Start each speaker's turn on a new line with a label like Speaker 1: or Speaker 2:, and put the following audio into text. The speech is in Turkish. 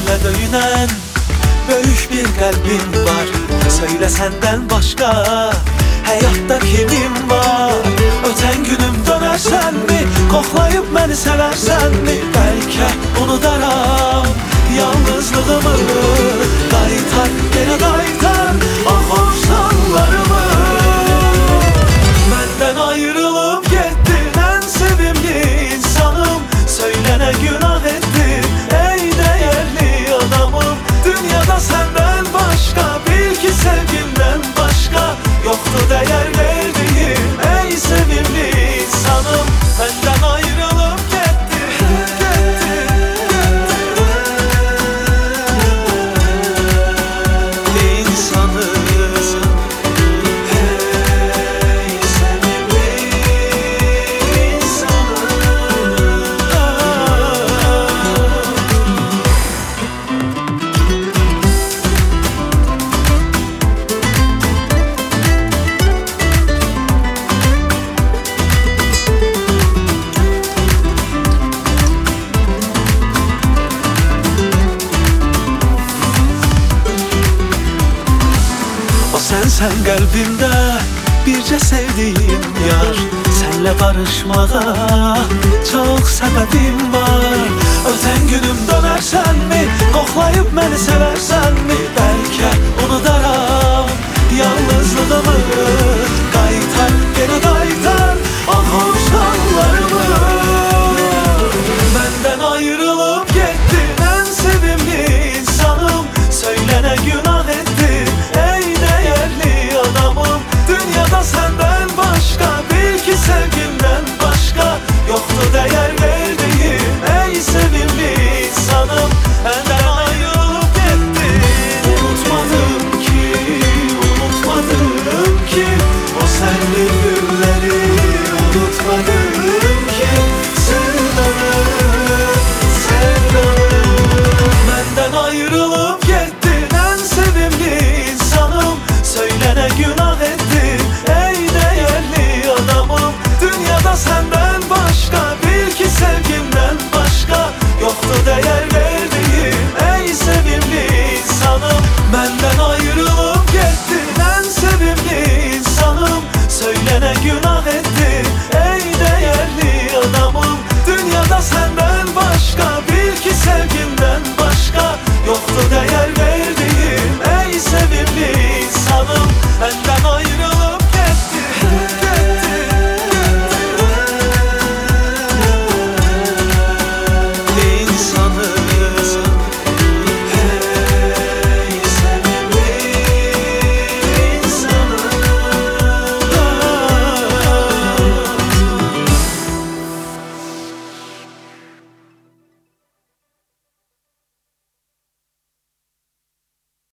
Speaker 1: senle döyünen böyük bir kalbim var. Söyle senden başka hayatta kimim var? Öten günüm dönersen mi? Koklayıp beni seversen mi? Belki unudaram yalnızlığımı. Qaytar, gene qaytar ahorsanlarımı. Benden ayrılıp gittin en sevimli insanım. Söyle ne günah ettim ey değerli adamım. Dünyada senden başka, bil ki sevgimden başka yoktu değer verdiğim ey sevimli insanım. Benden ayrılıp gittin, insanım. Hey sevimli insanım. Sen kalbimde birce sevdiğim yar. Senle barışmağa çok sebebim var. Öten günüm dönersen mi? Koklayıp beni seversen mi? Belki unudaram yalnızlığımı. Qaytar, gene qaytar ahorsanlarımı. Benden ayrılıp gittin en sevimli insanım. Söyle ne günah ettim ey değerli adamım. Dünyada senden başka, bil ki sevgimden başka yoktu değer verdiğim ey sevimli insanım. Benden ayrılıp gittin. Unutmadım ki o senli günleri. Unutmadım ki sevdanı. Benden ayrılıp